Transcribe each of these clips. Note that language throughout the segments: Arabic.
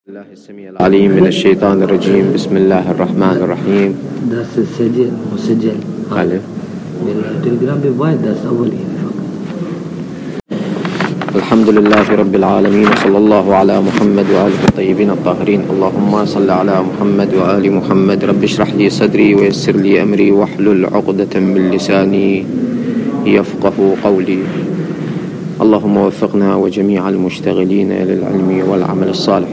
الله السميع العليم من الشيطان الرجيم. بسم الله الرحمن الرحيم. درس السجل مسجل عليه بالتليجرام بوايد درس أولي فقط. الحمد لله رب العالمين، صلى الله على محمد وآله الطيبين الطاهرين. اللهم صل على محمد وآل محمد. رب اشرح لي صدري ويسر لي أمري واحلل عقدة من لساني يفقه قولي. اللهم وفقنا وجميع المشتغلين للعلم والعمل الصالح.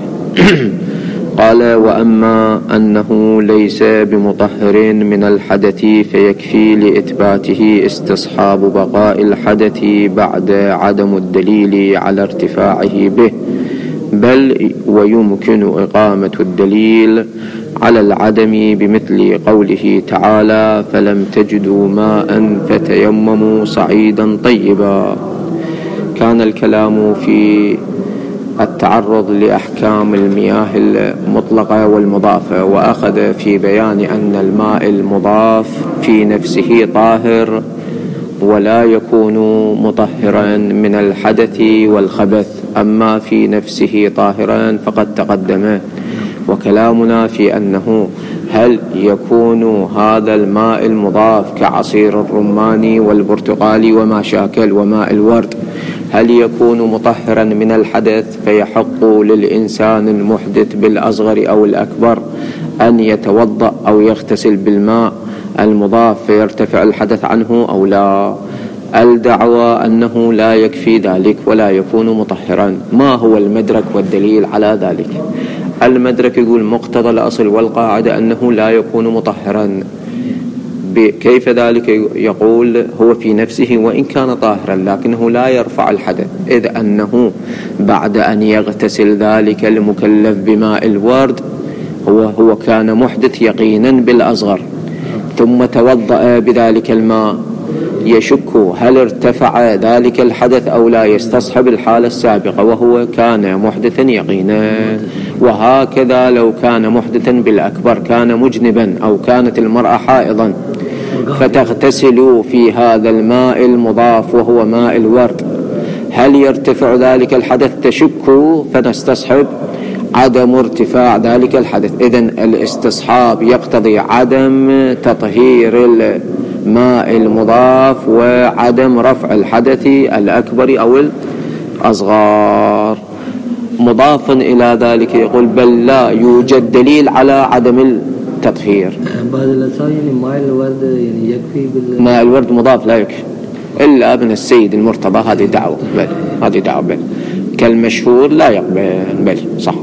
قال: وأما أنه ليس بمطهر من الحدث فيكفي لإثباته استصحاب بقاء الحدث بعد عدم الدليل على ارتفاعه به، بل ويمكن إقامة الدليل على العدم بمثل قوله تعالى: فلم تجدوا ماء فتيمموا صعيدا طيبا. كان الكلام في التعرض لأحكام المياه المطلقة والمضافة، وأخذ في بيان أن الماء المضاف في نفسه طاهر ولا يكون مطهرا من الحدث والخبث، أما في نفسه طاهرا فقد تقدم. وكلامنا في أنه هل يكون هذا الماء المضاف كعصير الرمان والبرتقال وما شاكل وماء الورد، هل يكون مطهرا من الحدث فيحق للإنسان المحدث بالأصغر أو الأكبر أن يتوضأ أو يغتسل بالماء المضاف فيرتفع الحدث عنه أو لا؟ الدعوى أنه لا يكفي ذلك ولا يكون مطهرا. ما هو المدرك والدليل على ذلك؟ المدرك يقول مقتضى الأصل والقاعدة أنه لا يكون مطهرا. كيف ذلك؟ يقول هو في نفسه وإن كان طاهرا لكنه لا يرفع الحدث، إذ أنه بعد أن يغتسل ذلك المكلف بماء الورد هو كان محدث يقينا بالأصغر، ثم توضأ بذلك الماء، يشك هل ارتفع ذلك الحدث أو لا، يستصحب الحالة السابقة وهو كان محدثا يقينا. وهكذا لو كان محدثا بالأكبر، كان مجنبا أو كانت المرأة حائضا فتغتسل في هذا الماء المضاف وهو ماء الورد، هل يرتفع ذلك الحدث؟ تشك، فنستصحب عدم ارتفاع ذلك الحدث. إذن الاستصحاب يقتضي عدم تطهير الماء المضاف وعدم رفع الحدث الأكبر أو الأصغر. مضافا إلى ذلك يقول بل لا يوجد دليل على عدم التطهير. بعض الأسئلة يعني ماء الورد يعني يكفي ماء الورد مضاف لا يكفي إلا ابن السيد المرتضى. هذه دعوة بل، هذه دعوة بل، كالمشهور لا يقبل بل، صح.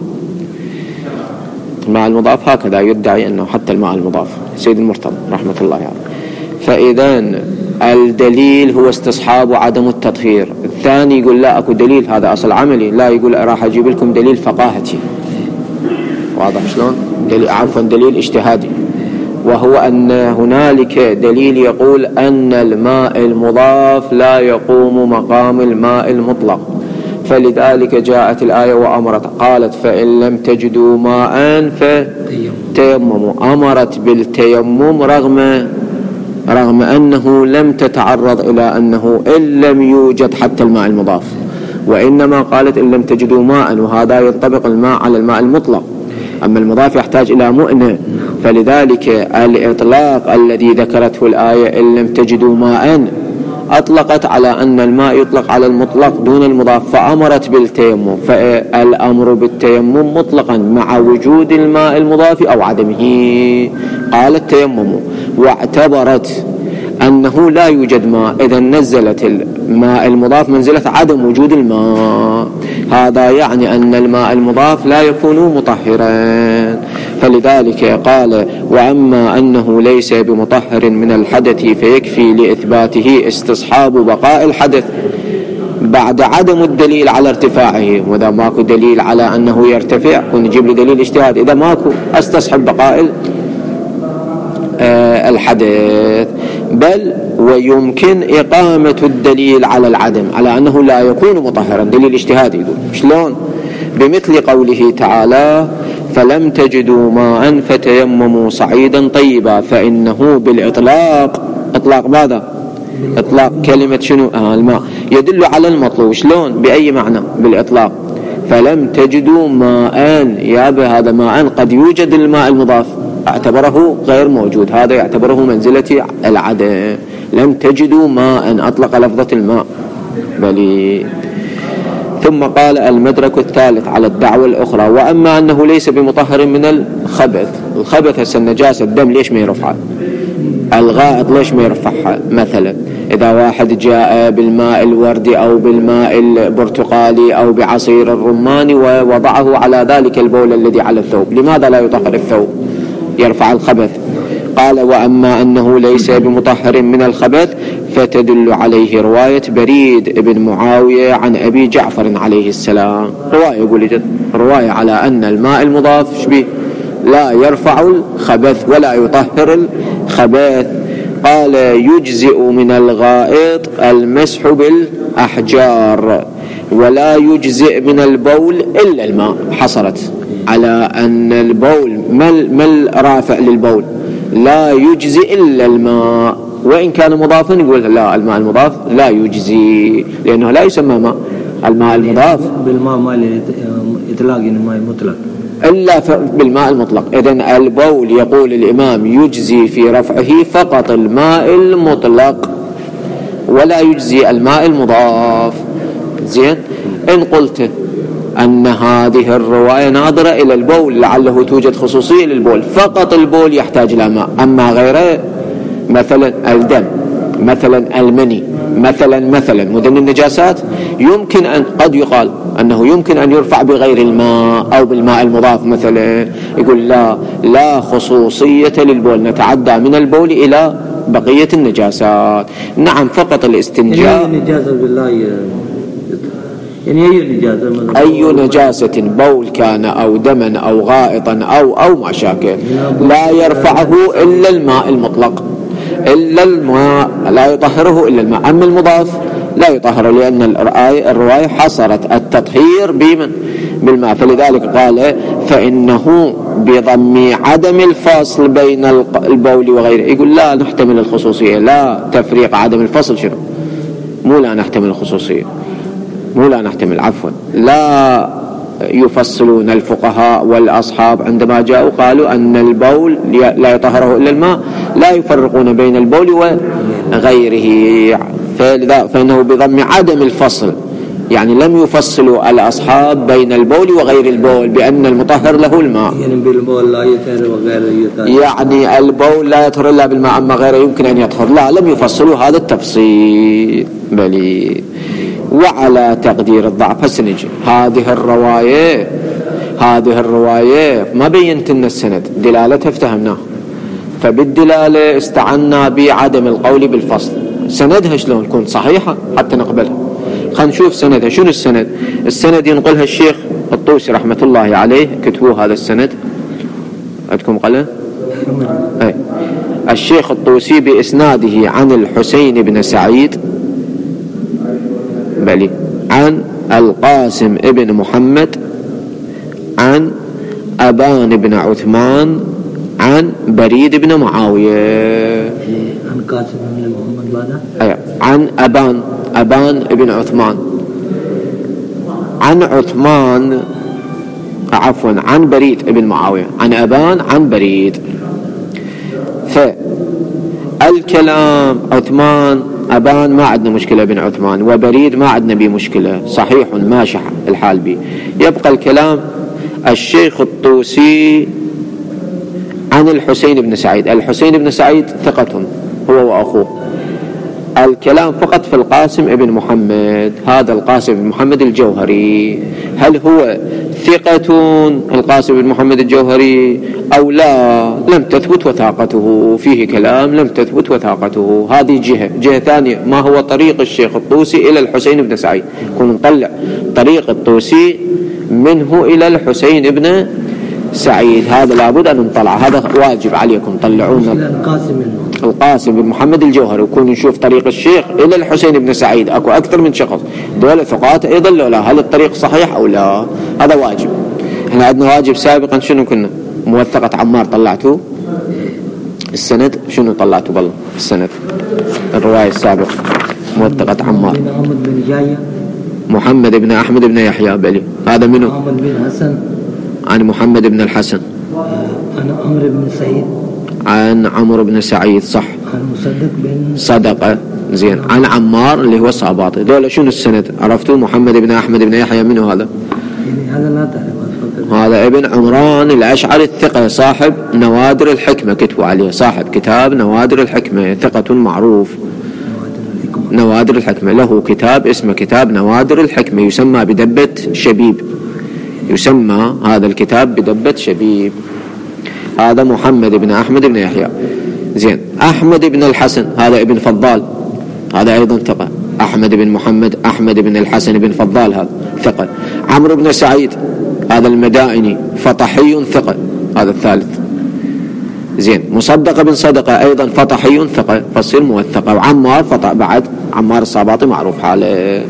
الماء المضاف هكذا يدعي أنه حتى الماء المضاف سيد المرتضى رحمة الله عليه. فإذن الدليل هو استصحاب عدم التطهير. الثاني يقول لا أكو دليل، هذا أصل عملي، لا يقول راح أجيب لكم دليل فقاهتي. واضح شلون؟ دليل اجتهادي، وهو أن هنالك دليل يقول أن الماء المضاف لا يقوم مقام الماء المطلق، فلذلك جاءت الآية وأمرت، قالت فإن لم تجدوا ماء فتيمموا. أمرت بالتيمم رغم أنه لم تتعرض إلى أنه إن لم يوجد حتى الماء المضاف، وإنما قالت إن لم تجدوا ماء، وهذا ينطبق الماء على الماء المطلق، أما المضاف يحتاج إلى مؤنة. فلذلك الإطلاق الذي ذكرته الآية إن لم تجدوا ماء أطلقت على أن الماء يطلق على المطلق دون المضاف، فأمرت بالتيمم. فالأمر بالتيمم مطلقا مع وجود الماء المضاف أو عدمه. قالت تيمموا، واعتبرت أنه لا يوجد ماء، إذا نزلت الماء المضاف منزلة عدم وجود الماء. هذا يعني أن الماء المضاف لا يكون مطهرا. فلذلك قال: وأما أنه ليس بمطهر من الحدث فيكفي لإثباته استصحاب بقاء الحدث بعد عدم الدليل على ارتفاعه. وإذا ماكو دليل على أنه يرتفع ونجيب لي دليل اجتهاد، إذا ماكو استصحب بقاء الحدث. بل ويمكن إقامة الدليل على العدم، على أنه لا يكون مطهرا، دليل اجتهادي. يقول شلون؟ بمثل قوله تعالى: فلم تجدوا ماء فتيمموا صعيدا طيبا. فإنه بالإطلاق، إطلاق ماذا؟ إطلاق كلمة شنو؟ الماء، يدل على المطلوب. شلون؟ بأي معنى؟ بالإطلاق. فلم تجدوا ماء، يا بهذا ماء قد يوجد الماء المضاف، اعتبره غير موجود، هذا يعتبره منزلة العدم. لم تجدوا ماء، أطلق لفظة الماء. بل ثم قال المدرك الثالث على الدعوة الأخرى: وأما أنه ليس بمطهر من الخبث. الخبث النجاسة، الدم ليش ما يرفعها؟ الغائط ليش ما يرفعها؟ مثلا إذا واحد جاء بالماء الوردي أو بالماء البرتقالي أو بعصير الرمان ووضعه على ذلك البول الذي على الثوب، لماذا لا يطهر الثوب؟ يرفع الخبث. قال: وأما أنه ليس بمطهر من الخبث فتدل عليه رواية بريد بن معاوية عن أبي جعفر عليه السلام. رواية يقول جد، رواية على أن الماء المضاف شبيه لا يرفع الخبث ولا يطهر الخبث. قال: يجزئ من الغائط المسح بالأحجار ولا يجزئ من البول إلا الماء. حصرت على أن البول ما الرافع للبول، لا يجزئ إلا الماء، وإن كان مضافا يقول لا، الماء المضاف لا يجزي لأنه لا يسمى ماء. الماء المضاف بالماء ما إطلاق الماء مطلق إلا بالماء المطلق. إذن البول يقول الإمام يجزي في رفعه فقط الماء المطلق ولا يجزي الماء المضاف. زين. إن قلت أن هذه الرواية ناظرة إلى البول لعله توجد خصوصية للبول، فقط البول يحتاج إلى ماء، أما غيره مثلا الدم، مثلا المني، مثلا مدن النجاسات يمكن أن قد يقال أنه يمكن أن يرفع بغير الماء أو بالماء المضاف مثلا. يقول لا خصوصية للبول، نتعدى من البول إلى بقية النجاسات. نعم، فقط الاستنجاء. يعني نجاسة بالله، يعني أي نجاسة بول كان أو دما أو غائطا أو ما شاكل لا يرفعه إلا الماء المطلق، إلا الماء لا يطهره إلا الماء. أما المضاف لا يطهر، لأن الرواية حصرت التطهير بالماء. فلذلك قال: فإنه بضم عدم الفصل بين البول وغيره. يقول لا نحتمل الخصوصية، لا تفريق عدم الفصل. شنو؟ مو لا نحتمل الخصوصية، مو لا نحتمل، عفوا، لا يفصلون الفقهاء والأصحاب عندما جاءوا قالوا أن البول لا يطهره إلا الماء، لا يفرقون بين البول وغيره. فإنه بضم عدم الفصل، يعني لم يفصلوا الأصحاب بين البول وغير البول بأن المطهر له الماء. يعني بالبول لا يطهر وغيره يطهر، يعني البول لا يطهر إلا بالماء أما غيره يمكن أن يطهر، لا، لم يفصلوا هذا التفصيل. بل وعلى تقدير الضعف هسنجي هذه الرواية ما بينت لنا السند، دلالتها افتهمناها، فبالدلالة استعنا بعدم القول بالفصل. سندها شلون تكون صحيحة حتى نقبلها؟ خلينا نشوف سندها. شنو السند؟ السند ينقلها الشيخ الطوسي رحمة الله عليه، كتبوا هذا السند عندكم قلم؟ أي. الشيخ الطوسي بإسناده عن الحسين بن سعيد بلي عن القاسم ابن محمد عن أبان بن عثمان عن بريد بن معاوية. عن قاسم بن محمد بعد عن أبان ابن عثمان عن عثمان، عفوا، عن بريد ابن معاوية، عن أبان عن بريد. فالكلام عثمان أبان ما عندنا مشكلة بن عثمان، وبريد ما عندنا به مشكلة، صحيح ماشي الحال به. يبقى الكلام الشيخ الطوسي عن الحسين بن سعيد. الحسين بن سعيد ثقة هو وأخوه. الكلام فقط في القاسم ابن محمد. هذا القاسم بن محمد الجوهري، هل هو ثقة القاسم بن محمد الجوهري أو لا؟ لم تثبت وثاقته، فيه كلام لم تثبت وثاقته. هذه جهة ثانية، ما هو طريق الشيخ الطوسي إلى الحسين بن سعيد؟ كنا نطلع طريق الطوسي منه إلى الحسين بن سعيد، هذا لابد أن نطلع، هذا واجب عليكم طلعونا القاسم بن محمد الجوهري، وكون نشوف طريق الشيخ إلى الحسين بن سعيد. أكو أكثر من شخص دول ثقات أيضا لو لا، هل الطريق صحيح أو لا؟ هذا واجب. احنا عندنا واجب سابقا شنو كنا؟ موثقة عمار طلعتوه، السند شنو طلعتوا؟ بالله السند الرواية السابقة موثقة عمار. محمد بن أحمد بن يحيى بلي. هذا منه؟ محمد بن حسن عن محمد بن الحسن. عن عمرو بن سعيد. عن عمرو بن سعيد صح. عن مصدق بن صدقة زين. عن عمار اللي هو الصاباطي. دول شنو السند عرفتوا؟ محمد بن أحمد بن يحيى منه هذا؟ يعني هذا لا تعرف. هذا ابن عمران الأشعري الثقة صاحب نوادر الحكمة، كتبوا عليه صاحب كتاب نوادر الحكمة، ثقة معروف. نوادر الحكمة له كتاب اسمه كتاب نوادر الحكمة، يسمى بدبة شبيب، يسمى هذا الكتاب بدبة شبيب. هذا محمد بن أحمد بن يحيى. زين. أحمد بن الحسن هذا ابن فضال، هذا أيضا ثقة. أحمد بن محمد أحمد بن الحسن بن فضال هذا ثقة. عمرو بن سعيد هذا المدائني فطحي ثقة، هذا الثالث. زين. مصدق بن صدقة أيضا فطحي ثقة، فصير موثقة. وعمار فطح بعد، عمار الصاباطي معروف حاله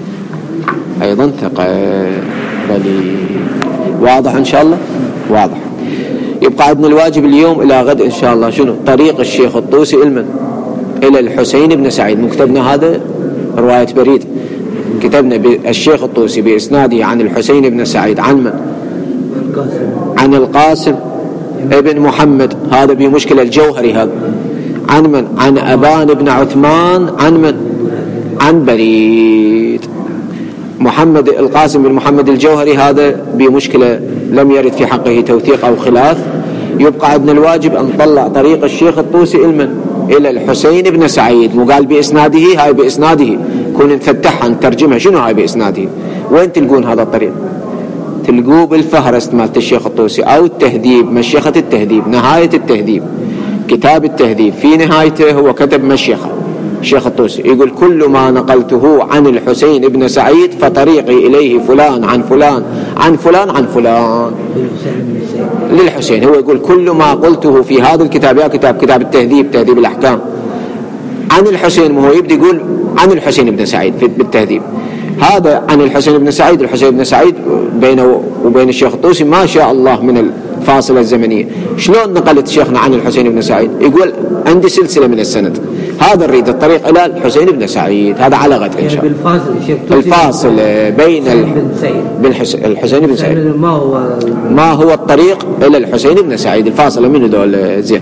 أيضا ثقة. بلي واضح إن شاء الله؟ واضح. يبقى عندنا الواجب اليوم إلى غد إن شاء الله شنو؟ طريق الشيخ الطوسي إلى الحسين بن سعيد. مكتبنا هذا رواية بريد، كتبنا الشيخ الطوسي بإسناده عن الحسين بن سعيد. عن من؟ عن القاسم ابن محمد، هذا بمشكلة الجوهري هذا. عن من؟ عن أبان بن عثمان. عن من؟ عن بريد. محمد القاسم بن محمد الجوهري هذا بمشكلة لم يرد في حقه توثيق أو خلاف. يبقى عندنا الواجب أن نطلع طريق الشيخ الطوسي إلى الحسين بن سعيد. مو قال بإسناده؟ هاي بإسناده، كون نفتحها نترجمها شنو هاي بإسناده. وين تلقون هذا الطريق؟ تلقوه بالفهرست مالت الشيخ الطوسي أو التهذيب، مشيخة التهذيب، نهاية التهذيب، كتاب التهذيب في نهايته هو كتب مشيخة الشيخ الطوسي، يقول كل ما نقلته عن الحسين بن سعيد فطريقي إليه فلان عن فلان عن فلان عن فلان للحسين. هو يقول كل ما قلته في هذا الكتاب، يا كتاب التهذيب، تهذيب الأحكام، عن الحسين، ما هو يبدأ يقول عن الحسين بن سعيد بالتهذيب. هذا عن الحسين بن سعيد. الحسين بن سعيد بينه وبين الشيخ الطوسي ما شاء الله من الفاصلة الزمنية. شلون نقلت شيخنا عن الحسين بن سعيد؟ يقول عندي سلسلة من السند، هذا نريد الطريق إلى الحسين بن سعيد. هذا على غد إن شاء الله. الفاصل بين الحسين بن سعيد ما هو الطريق إلى الحسين بن سعيد، الفاصلة من دول. زين.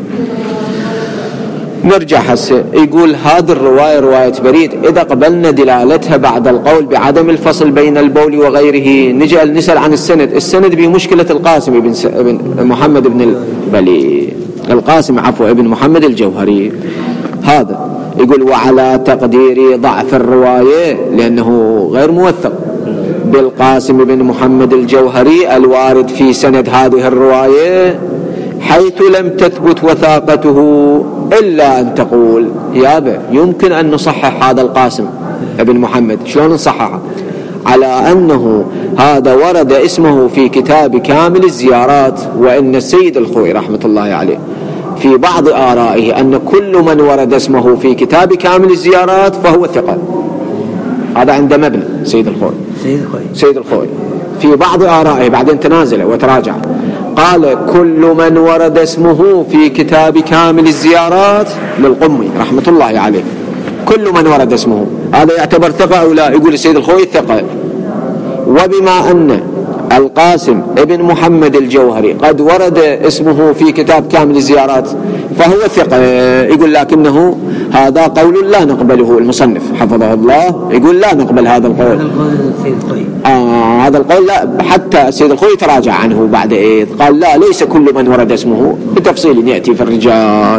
نرجع هسه. يقول هذه الرواية رواية بريد إذا قبلنا دلالتها بعد القول بعدم الفصل بين البول وغيره نجي نسأل عن السند. السند بمشكلة القاسم بن محمد بن البلي، القاسم عفوا ابن محمد الجوهري. هذا يقول وعلى تقدير ضعف الرواية لأنه غير موثق بالقاسم بن محمد الجوهري الوارد في سند هذه الرواية، حيث لم تثبت وثاقته إلا أن تقول يابا يمكن أن نصحح هذا القاسم ابن محمد. شلون نصححه؟ على أنه هذا ورد اسمه في كتاب كامل الزيارات، وإن السيد الخوئي رحمة الله عليه في بعض آرائه أن كل من ورد اسمه في كتاب كامل الزيارات فهو ثقة. هذا عند مبنى سيد الخوئي في بعض آرائه، بعدين تنازل وتراجع، قال كل من ورد اسمه في كتاب كامل الزيارات للقمي رحمة الله عليه، كل من ورد اسمه هذا يعتبر ثقة أو لا؟ يقول السيد الخوئي ثقة. وبما أن القاسم ابن محمد الجوهري قد ورد اسمه في كتاب كامل الزيارات فهو ثقة، يقول لكنه هذا قول لا نقبله. المصنف حفظه الله يقول لا نقبل هذا القول. هذا القول لا، حتى السيد الخوئي تراجع عنه بعد إذ قال لا ليس كل من ورد اسمه، بتفصيل يأتي في الرجال.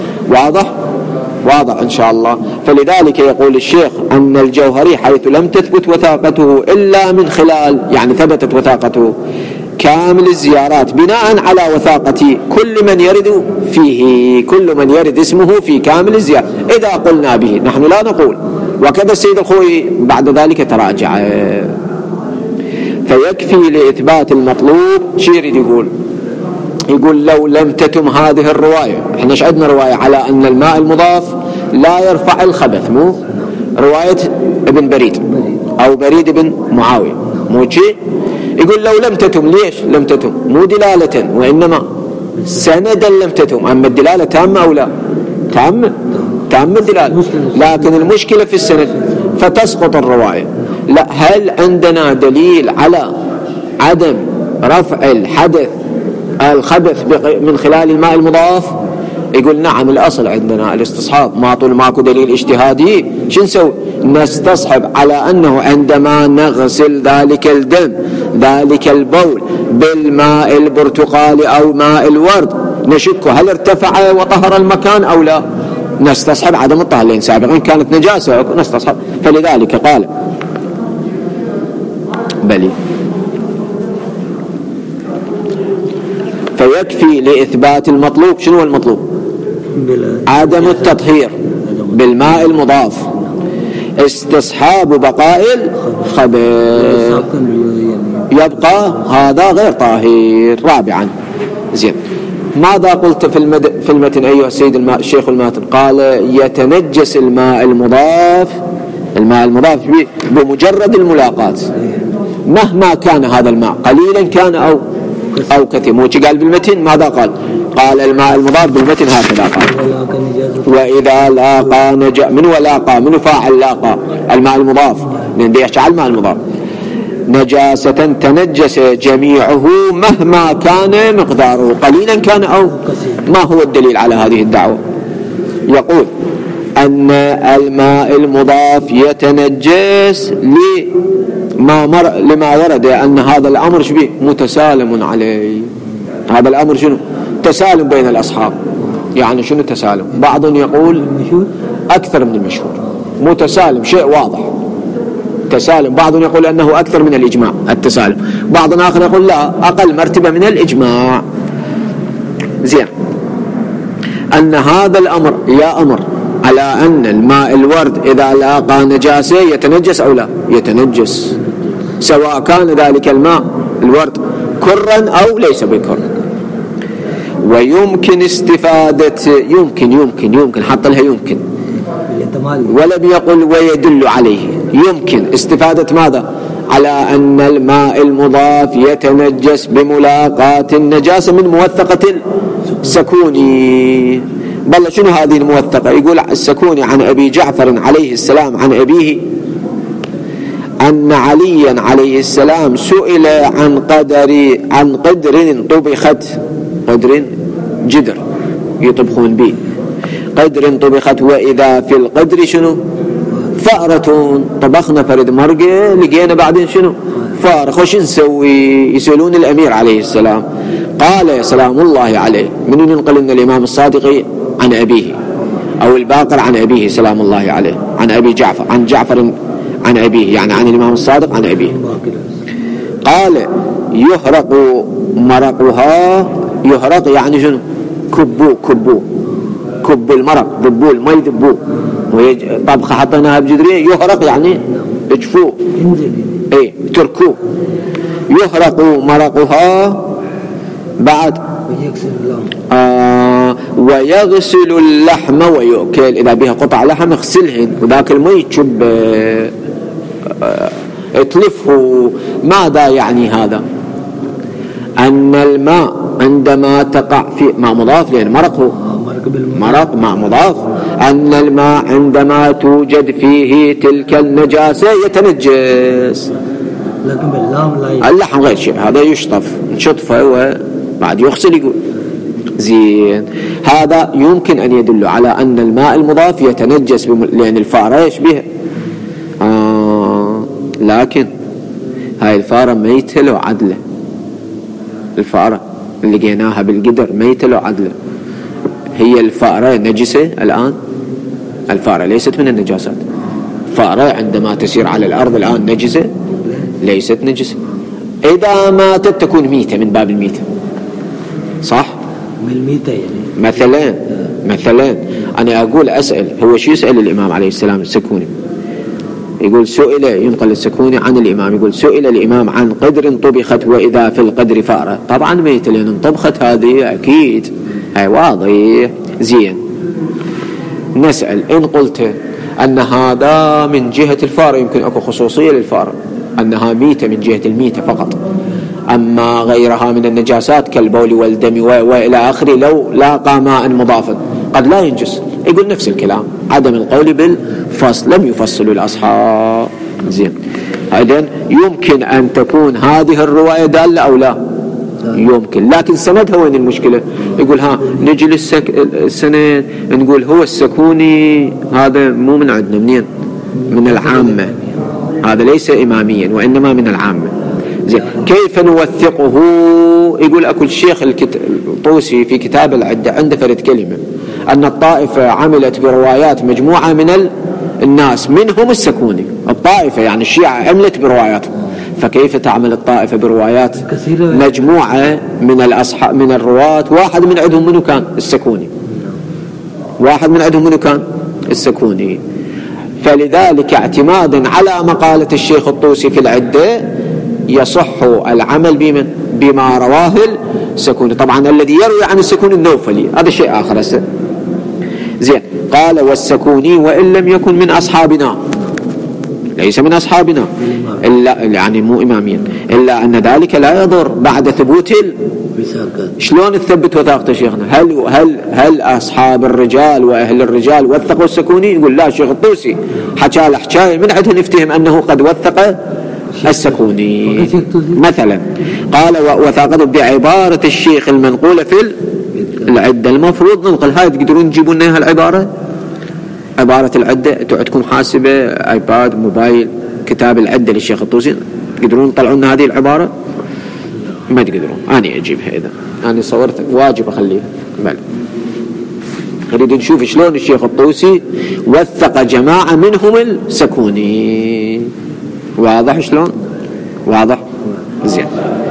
واضح إن شاء الله. فلذلك يقول الشيخ أن الجوهري حيث لم تثبت وثاقته إلا من خلال، يعني ثبتت وثاقته كامل الزيارات بناء على وثاقة كل من يرد فيه، كل من يرد اسمه في كامل الزيارات إذا قلنا به، نحن لا نقول. وكذا السيد الخوئي بعد ذلك تراجع. فيكفي لإثبات المطلوب شو يريد يقول لو لم تتم هذه الرواية، احنا عندنا رواية على أن الماء المضاف لا يرفع الخبث، مو رواية ابن بريد أو بريد بن معاوية، مو شيء. يقول لو لم تتم، ليش لم تتم؟ مو دلالة وإنما سندا لم تتم. أما الدلالة تامة أو لا؟ تامة الدلالة، لكن المشكلة في السند فتسقط الرواية. لا، هل عندنا دليل على عدم رفع الخبث من خلال الماء المضاف؟ يقول نعم، الأصل عندنا الاستصحاب، ما طول ماكو دليل اجتهادي شو نسوي؟ نستصحب على أنه عندما نغسل ذلك الدم ذلك البول بالماء البرتقالي أو ماء الورد نشك هل ارتفع وطهر المكان أو لا، نستصحب عدم الطهر، لأن سابقا كانت نجاسة نستصحب. فلذلك قال بلي فيكفي لإثبات المطلوب. شنو المطلوب؟ عدم التطهير بالماء المضاف، استصحاب بقاء الخبث، يبقى هذا غير طاهر. رابعا زين، ماذا قلت في المتن أيها السيد الشيخ الماتن؟ قال يتنجس الماء المضاف بمجرد الملاقاة، مهما كان هذا الماء قليلا كان أو كثير. مو قال بالمتن ماذا قال؟ قال الماء المضاف بالمتن هكذا قال وإذا لاقى من فاعل لاقى الماء المضاف، من ديش على الماء المضاف نجاسة تنجس جميعه مهما كان مقداره قليلا كان أو. ما هو الدليل على هذه الدعوة؟ يقول أن الماء المضاف يتنجس لما ورد أن هذا الأمر شبيه متسالم عليه. هذا الأمر شنو؟ تسالم بين الأصحاب. يعني شنو تسالم؟ بعض يقول أكثر من المشهور، متسالم شيء واضح تسالم. بعض يقول أنه أكثر من الإجماع التسالم، بعض آخر يقول لا، أقل مرتبة من الإجماع. زين، أن هذا الأمر يا أمر على أن الماء الورد إذا لاقى نجاسة يتنجس أو لا يتنجس، سواء كان ذلك الماء الورد كرا أو ليس بكر. ويمكن استفادة يمكن حط لها يمكن، ولم يقل ويدل عليه. يمكن استفادة ماذا؟ على أن الماء المضاف يتنجس بملاقاة النجاسة من موثقة السكوني. بل شنو هذه الموثقة؟ يقول السكوني عن أبي جعفر عليه السلام عن أبيه أن عليا عليه السلام سئل عن قدر طبخت، قدر جدر يطبخون به، قدر طبخت وإذا في القدر شنو؟ فأرة. طبخنا فرد مرقة لقينا بعدين شنو؟ فأرة. خوش نسوي؟ يسألون الأمير عليه السلام. قال سلام الله عليه، من ينقل لنا الإمام الصادق عن أبيه أو الباقر عن أبيه سلام الله عليه، عن أبي جعفر، عن جعفر عن أبيه، يعني عن الإمام الصادق عن أبيه. قال يهرق مرقها، يهرق يعني شنو؟ كبوا المرق، ذبوا المي ذبوا، طبخة حطيناها بجدرين، يهرق يعني اجفوه تركوه. يهرق مرقها بعد ويغسل اللحم ويؤكل، إذا بها قطع لحم اغسلهن وذاك المي تشب اتلفه. ماذا يعني هذا؟ أن الماء عندما تقع في ماء مضاف، لأن مرق ماء مضاف، أن الماء عندما توجد فيه تلك النجاسة يتنجس، لكن اللحم غير شيء، هذا يشطف شطفه وبعد يغسل. يقول زين، هذا يمكن أن يدل على أن الماء المضاف يتنجس لأن الفارة يشبه لكن هاي الفارة ميتة لو عدلة، الفارة اللي لقيناها بالقدر ميتة لو عدلة. هي الفارة نجسة الآن؟ الفارة ليست من النجاسات. فارة عندما تسير على الأرض الآن نجسة؟ ليست نجسة. إذا ماتت تكون ميتة من باب الميتة، صح؟ من الميتة يعني. مثلا أنا أقول أسأل، هو شو يسأل الإمام عليه السلام السكوني؟ يقول سئل، ينقل السكوني عن الإمام، يقول سئل الإمام عن قدر طبخت وإذا في القدر فأرة. طبعا ميتة لأن طبخت هذه أكيد، هاي واضح. زين، نسأل إن قلت أن هذا من جهة الفارة، يمكن أكو خصوصية للفارة أنها ميتة من جهة الميتة فقط، أما غيرها من النجاسات كالبول والدم وإلى آخره لو لاقى ماء مضافا قد لا ينجس. يقول نفس الكلام، عدم القول بالفصل، لم يفصلوا الأصحاب. زين، إذن يمكن أن تكون هذه الرواية دالة أو لا يمكن، لكن سندها وين المشكلة؟ يقول نجي السند نقول هو السكوني هذا مو من عندنا، منين؟ من العامة، هذا ليس إماميا وإنما من العامة. زين، كيف نوثقه؟ يقول أكو الشيخ الطوسي في كتاب العدة عنده فرد كلمة أن الطائفة عملت بروايات مجموعة من الناس منهم السكوني. الطائفة يعني الشيعة عملت بروايات، فكيف تعمل الطائفة بروايات مجموعة من الأصحاب من الرواة؟ واحد من عندهم منو كان؟ السكوني. واحد من عندهم منو كان؟ السكوني. فلذلك اعتمادا على مقالة الشيخ الطوسي في العدة يصح العمل بما رواه السكوني. طبعا الذي يروي عن السكوني النوفلي، هذا شيء آخر. زين، قال والسكوني وإن لم يكن من أصحابنا، ليس من أصحابنا إلا يعني مو إماميا، إلا أن ذلك لا يضر بعد ثبوت شلون تثبت وثاقة شيخنا؟ هل أصحاب الرجال وأهل الرجال وثقوا السكوني؟ يقول لا، شيخ الطوسي حكى له حكاية من عندها نفتهم أنه قد وثق السكوني مثلا. قال وثاقته بعبارة الشيخ المنقولة في العدة. المفروض ننقل هاي، تقدرون تجيبون لنا العبارة؟ عبارة العدة عندكم حاسبة، ايباد، موبايل، كتاب العدة للشيخ الطوسي، تقدرون تطلعون هذه العبارة؟ ما تقدرون، أنا أجيبها. إذا أنا صورت واجب أخليها. بل نريد نشوف شلون الشيخ الطوسي وثق جماعة منهم السكوني. واضح شلون؟ واضح؟ زين.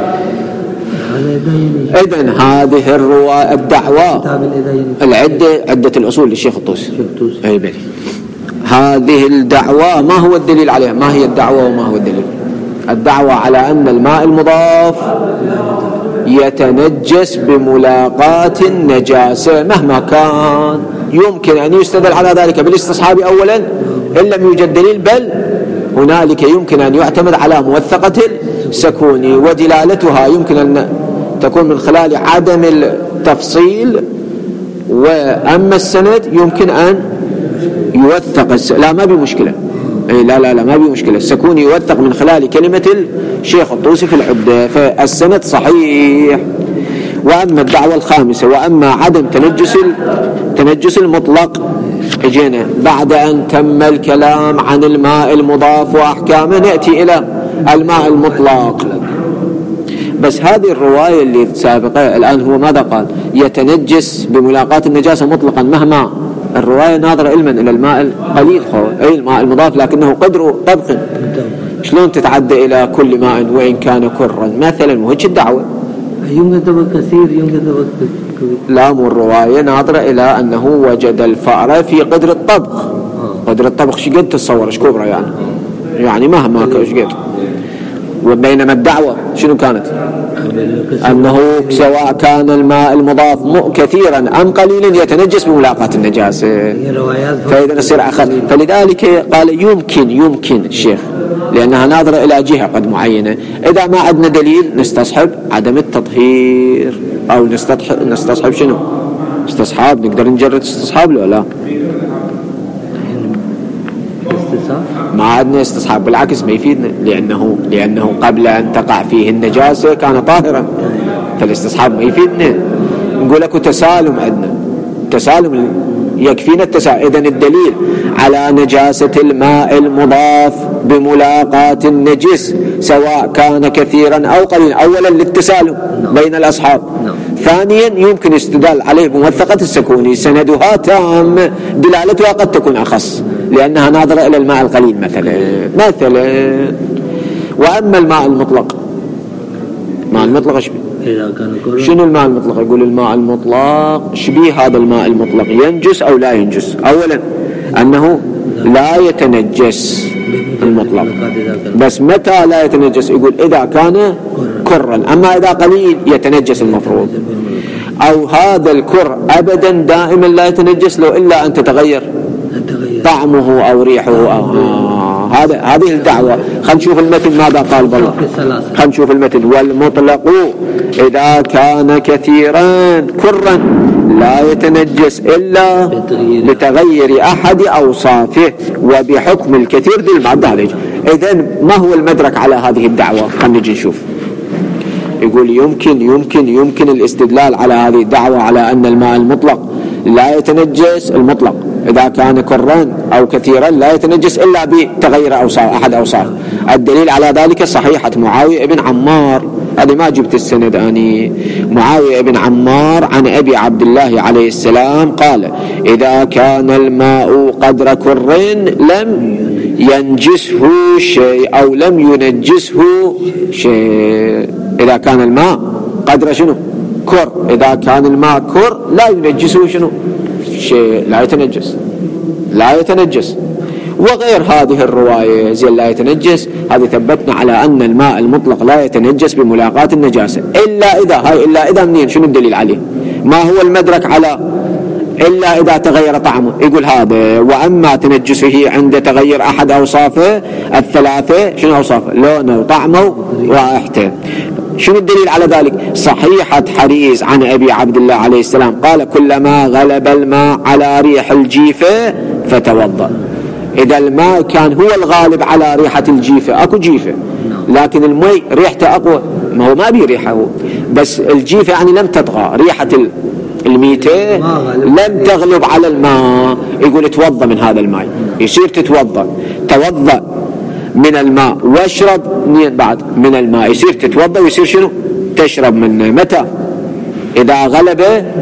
إذن هذه الدعوة العدة، عدة الأصول للشيخ الطوسي. أي بلي. هذه الدعوة ما هو الدليل عليها؟ ما هي الدعوة وما هو الدليل؟ الدعوة على أن الماء المضاف يتنجس بملاقاة النجاسة مهما كان. يمكن أن يستدل على ذلك بالاستصحاب أولا إن لم يوجد دليل، بل هنالك يمكن أن يعتمد على موثقة السكوني، ودلالتها يمكن أن تكون من خلال عدم التفصيل. وأما السند يمكن أن يوثق لا ما بمشكلة. لا ما بمشكلة، السكوني يوثق من خلال كلمة الشيخ الطوسي في العدة، فالسند صحيح. وأما الدعوة الخامسة، وأما عدم تنجس المطلق، اجينا بعد أن تم الكلام عن الماء المضاف وأحكامه نأتي إلى الماء المطلق. بس هذه الرواية اللي سابقة الآن هو ماذا قال؟ يتنجس بملاقاة النجاسة مطلقا، مهما الرواية ناظرة علما إلى الماء القليل، أي الماء المضاف لكنه قدر طبق. شلون تتعدى إلى كل ماء وإن كان كرا مثلا؟ وهيك الدعوة يمكن تبقى كثير، يمكن تبقى لا، مو الرواية ناظرة إلى أنه وجد الفأرة في قدر الطبق. قدر الطبق شقد تتصور كبرى يعني مهما شقد. وبينما الدعوة شنو كانت؟ أنه سواء كان الماء المضاف كثيرا أم قليلا يتنجس بملاقاة النجاسة، فإذا نصير أخذ. فلذلك قال يمكن الشيخ، لأنها ناظرة إلى جهة قد معينة. إذا ما عندنا دليل نستصحب عدم التطهير، أو نستصحب شنو؟ استصحاب. نقدر نجرد استصحاب لو لا؟ ما عندنا استصحاب، بالعكس ما يفيدنا، لأنه قبل أن تقع فيه النجاسة كان طاهرا، فالاستصحاب ما يفيدنا. نقول لك تسالم، عندنا تسالم يكفينا التسالم. إذن الدليل على نجاسة الماء المضاف بملاقاة النجس سواء كان كثيرا أو قليلا، أولا للتسالم بين الأصحاب، ثانيا يمكن استدلال عليه بموثقة السكوني، سندها تام، دلالتها قد تكون أخص لأنها ناظرة إلى الماء القليل مثلا. وأما الماء المطلق، الماء المطلق شنو الماء المطلق؟ يقول الماء المطلق شبيه هذا الماء المطلق، ينجس أو لا ينجس. أولا أنه لا يتنجس المطلق، بس متى لا يتنجس؟ يقول إذا كان كرا، أما إذا قليل يتنجس المفروض. أو هذا الكر أبدا دائما لا يتنجس لو إلا أن تتغير طعمه أو ريحه هذه الدعوة. خلينا نشوف المتن ماذا قال بالله. خلينا نشوف المتن. والمطلق إذا كان كثيرا كرا لا يتنجس إلا بتغير أحد أوصافه وبحكم الكثير ذي المعدة عليه. إذن ما هو المدرك على هذه الدعوة؟ خلينا نجي نشوف. يقول يمكن الاستدلال على هذه الدعوة على أن الماء المطلق لا يتنجس، المطلق إذا كان كرا أو كثيرا لا يتنجس إلا بتغير أحد أوصاف. الدليل على ذلك صحيحة معاوية بن عمار، هذه ما جبت السند أني. معاوية بن عمار عن أبي عبد الله عليه السلام قال: إذا كان الماء قدر كر لم ينجسه شيء أو لم ينجسه شيء. إذا كان الماء قدر شنو؟ كر. إذا كان الماء كر لا ينجسه شنو؟ شيء، لا يتنجس. وغير هذه الرواية زي لا يتنجس، هذه ثبتنا على أن الماء المطلق لا يتنجس بملاقاة النجاسة إلا إذا منين؟ شنو الدليل عليه؟ ما هو المدرك على إلا إذا تغير طعمه؟ يقول هذا: وأما تنجسه عند تغير أحد أوصافه الثلاثة. شنو أوصافه؟ لونه وطعمه ورائحته. شنو الدليل على ذلك؟ صحيحة حريز عن أبي عبد الله عليه السلام قال: كلما غلب الماء على ريح الجيفة فتوضأ. إذا الماء كان هو الغالب على ريحة الجيفة، أكو جيفة لكن الماء ريحته أقوى، ما هو ما بي ريحة هو، بس الجيفة يعني لم تطغى، ريحة الميتة لم تغلب على الماء. يقول توضأ من هذا الماء. يصير توضأ من الماء واشرب بعد من الماء. يصير تتوضأ ويصير شنو؟ تشرب منه. متى؟ إذا غلب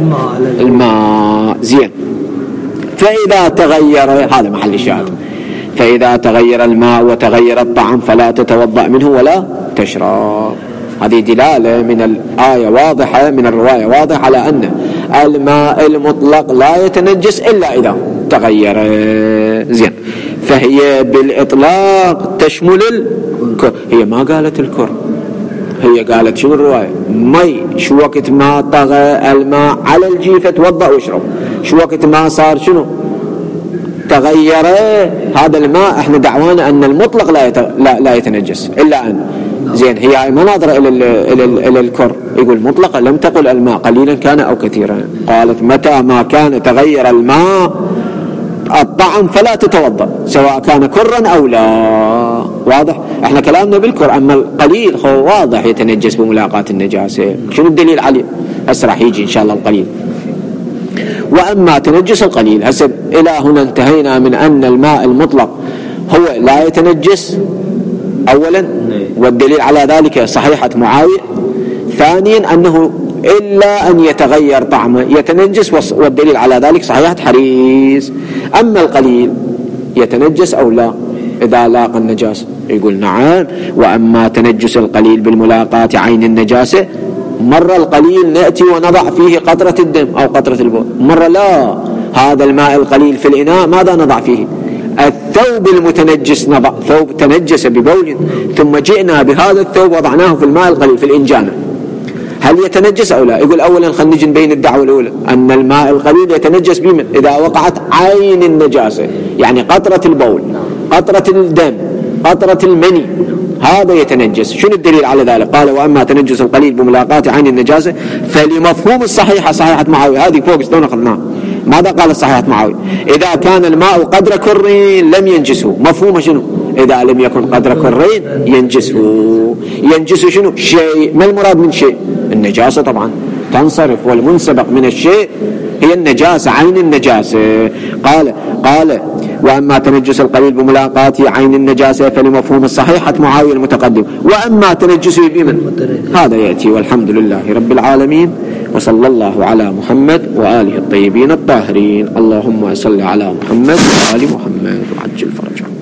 الماء. زين. فإذا تغير، هذا محل الشاهد، فإذا تغير الماء وتغير الطعم فلا تتوضأ منه ولا تشرب. هذه دلالة من الآية واضحة، من الرواية واضح على أن الماء المطلق لا يتنجس إلا إذا تغير. زين. فهي بالإطلاق تشمل الكر. هي ما قالت الكر، هي قالت شنو الرواية؟ مي. شو وقت ما طغى الماء على الجيفة توضأ واشرب. شو وقت ما صار شنو؟ تغير هذا الماء. احنا دعوانا أن المطلق لا يتنجس إلا أن. زين. هي ما ناظرة إلى الكر. يقول مطلقة، لم تقل الماء قليلا كان أو كثيرا، قالت متى ما كان تغير الماء الطعم فلا تتوضأ سواء كان كرا أو لا. واضح؟ احنا كلامنا بالكر، أما القليل هو واضح يتنجس بملاقاة النجاسة. شنو الدليل عليه؟ هسه راح يجي إن شاء الله القليل. وأما تنجس القليل. هسه إلى هنا انتهينا من أن الماء المطلق هو لا يتنجس أولا، والدليل على ذلك صحيحة معاوية. ثانيا أنه إلا أن يتغير طعمه يتنجس، والدليل على ذلك صحيحة حريز. أما القليل يتنجس أو لا إذا لاقى النجاسة؟ يقول نعم. وأما تنجس القليل بالملاقاة عين النجاسة، مرة القليل نأتي ونضع فيه قطرة الدم أو قطرة البول، مرة لا. هذا الماء القليل في الإناء ماذا نضع فيه؟ الثوب المتنجس، نضع ثوب تنجس ببول ثم جئنا بهذا الثوب وضعناه في الماء القليل في الإنجانة، هل يتنجس أو لا؟ يقول أولا خلينا نجي نبين الدعوة الأولى أن الماء القليل يتنجس بمن؟ إذا وقعت عين النجاسة، يعني قطرة البول، قطرة الدم، قطرة المني، هذا يتنجس. شنو الدليل على ذلك؟ قال: وأما تنجس القليل بملاقاة عين النجاسة فلمفهوم الصحيحة، صحيحة معاوية هذه فوق استونا أخذناها. ماذا قال صحيحة معاوية؟ إذا كان الماء قدر كرين لم ينجسه. مفهوم شنو؟ إذا لم يكن قدر كرين ينجسه شنو؟ شيء. ما المراد من شيء؟ النجاسة طبعا تنصرف، والمنسبق من الشيء هي النجاسة، عين النجاسة. قال: وأما تنجس القليل بملاقاة عين النجاسة فلمفهوم الصحيحة معاوية المتقدم. وأما تنجسه بمن؟ هذا يأتي. والحمد لله رب العالمين، وصلى الله على محمد وآله الطيبين الطاهرين. اللهم صل على محمد وآل محمد وعجل فرجهم.